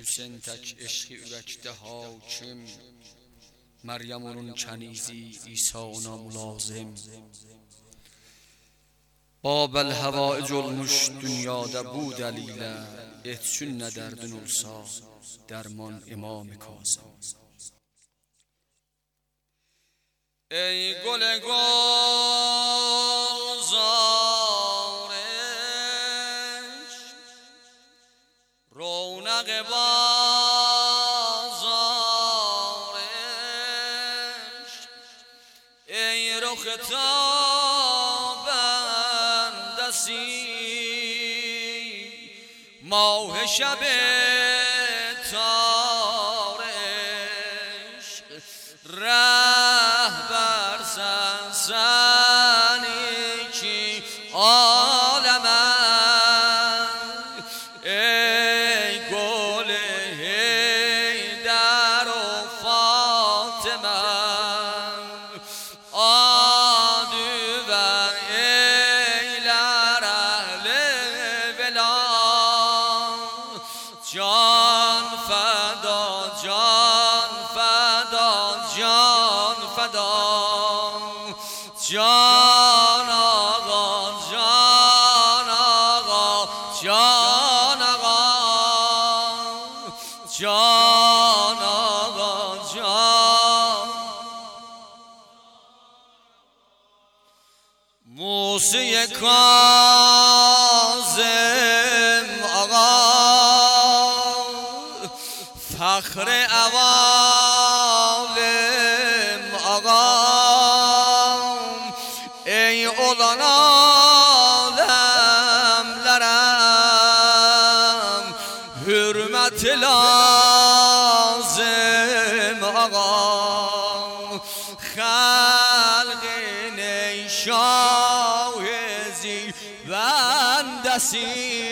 Hüseyin tək eşqi ürəkdə hakim, Məryəm onun kənizi, İsa ona mülazim. Babel həvaic olmuş dünyada bu dəlilə, etçün nə dərdin olsa, dərman İmam-ı Kazım. Ey gül gulzar رونق بازارش ای رخ تابندسی ماه شب تارش رهبر زنی کی عالم جان فدا جان فدا جان فدا جان آقا جان آقا جان آقا جان آقا جان موسی کاظم آقا فخر عوالم آقا ای اولان عالملرم حرمت لازم آقا خلق نیشایزی بندسی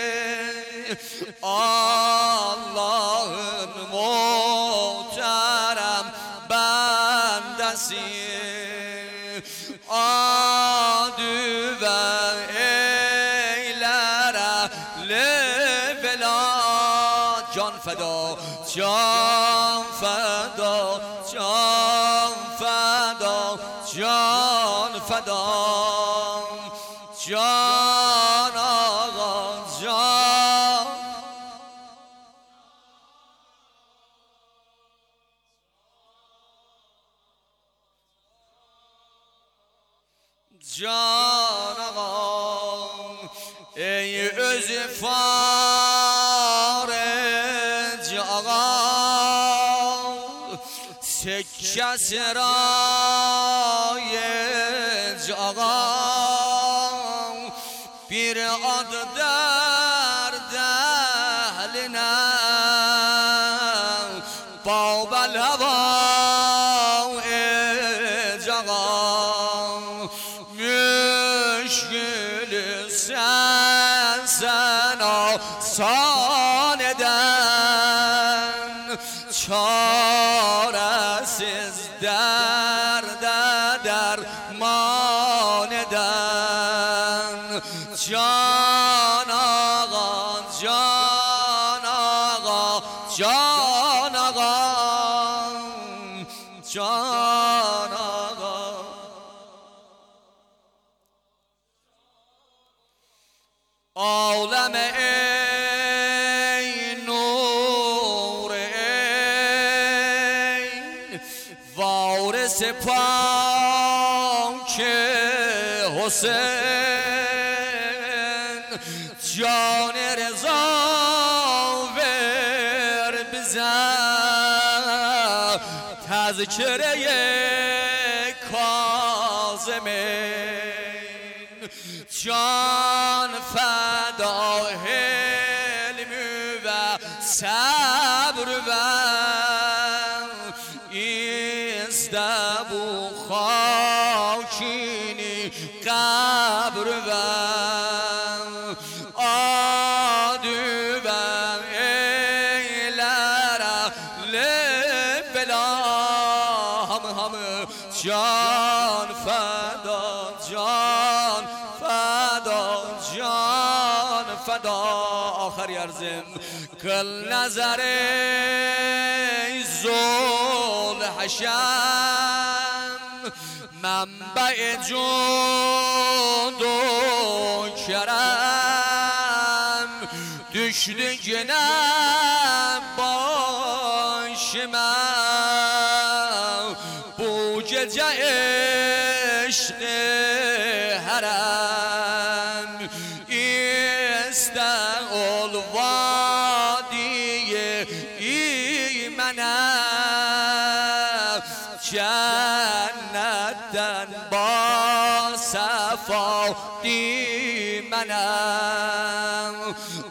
Allah'ın muhterem bendesi adü ve eylere levela can feda can feda can feda can feda can ağa can Can ağam ey özü farec ağam sekke serayec ağam bir adı derd ehline Babel hava ec ağam müşkülü sen asan eden çaresiz derde derman eden can ağa can ağa can ağa can ağa عالم ای نور ای وارث پاک حسین جان رضا ور بزن تذکره کاظمین جان فدا حلم و صبر و ازدبو خاکینی قبر و آدو و ایلره لبلا هم جان فدا جان فدا جان فدا فدا آخری ارزم کل نظر زول حشم منبع جود و کرم düştü gene başıma bu gece eşki harem iste ol vadiye imene cennetten basefa dimene